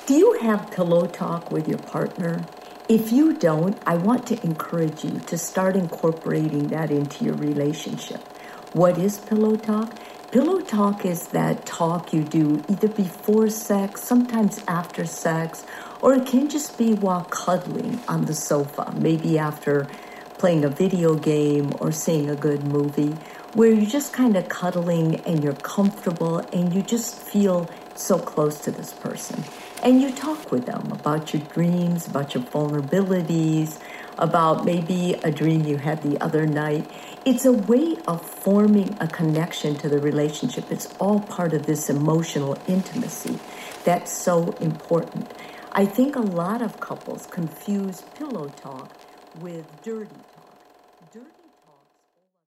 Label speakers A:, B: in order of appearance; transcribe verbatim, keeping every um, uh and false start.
A: Do you have pillow talk with your partner? If you don't, I want to encourage you to start incorporating that into your relationship. What is pillow talk? Pillow talk is that talk you do either before sex, sometimes after sex, or it can just be while cuddling on the sofa, maybe after playing a video game or seeing a good movie, where you're just kind of cuddling and you're comfortable and you just feel so close to this person. And you talk with them about your dreams, about your vulnerabilities, about maybe a dream you had the other night. It's a way of forming a connection to the relationship. It's all part of this emotional intimacy that's so important. I think a lot of couples confuse pillow talk with dirty talk.